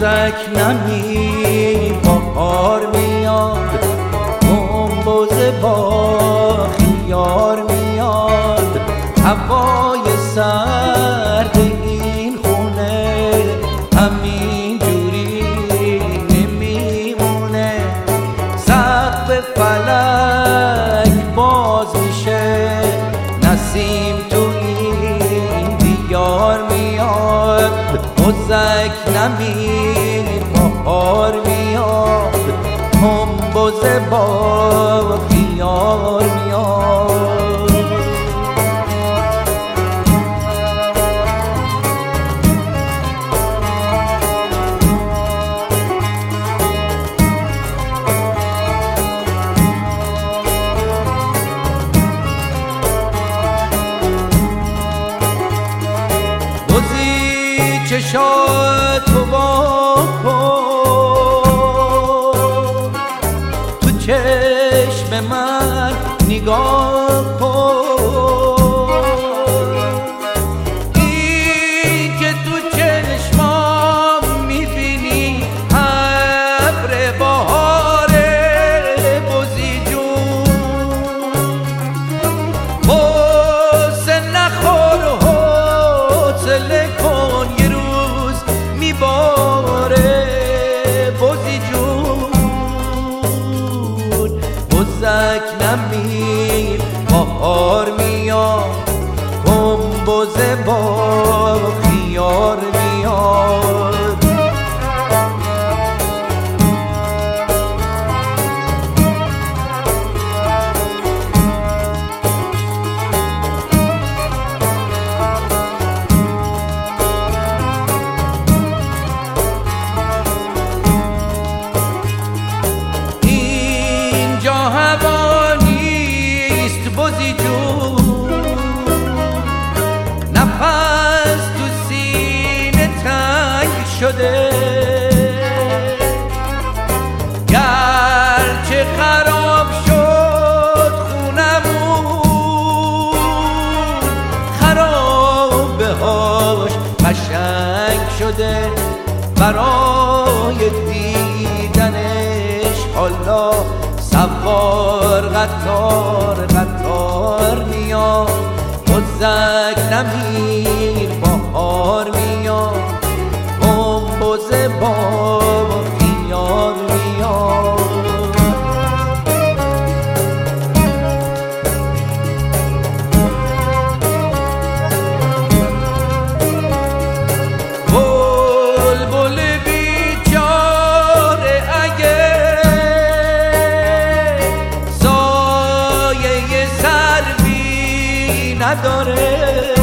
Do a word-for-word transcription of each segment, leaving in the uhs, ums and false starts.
بزک نمی بهار میاد، گنبد با خیار میاد، هوای سرد این خونه همین جوری نمیمونه. سقف فلک باز میشه، نسیم تو این دیار میاد. بزک نمی بهار میاد، گنبد با خیار میاد. بزی چشاتو وا کن، تو چشم من نگاه کن. این که تو چشمام میبینی ابر بهاره. بزی جون غصه نخور و حوصله کن، یه روز میباره. بزی جون بزک نمی بهار میاد، گنبد با خیار میاد. اینجا هوا نیست بزی جون، نفس تو سینه تنگ شده. گرچه خراب شد خونمون، خرابه هاش قشنگ شده. برای دیدنش حالا سوار قطار قطار میاد. بزک نمی بهار میاد، گنبد با خیار میاد. بلبل بیچاره اگه سایه سروی نداره،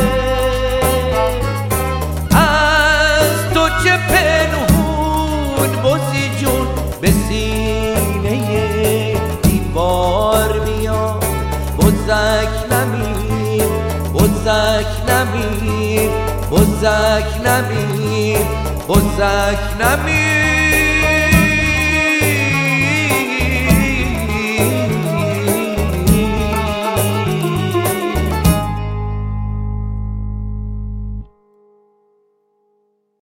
از تو چه پنهون بزی جون به سینه دیوار میاد. بزک نمی بزک نمی بزک نمی بزک نمی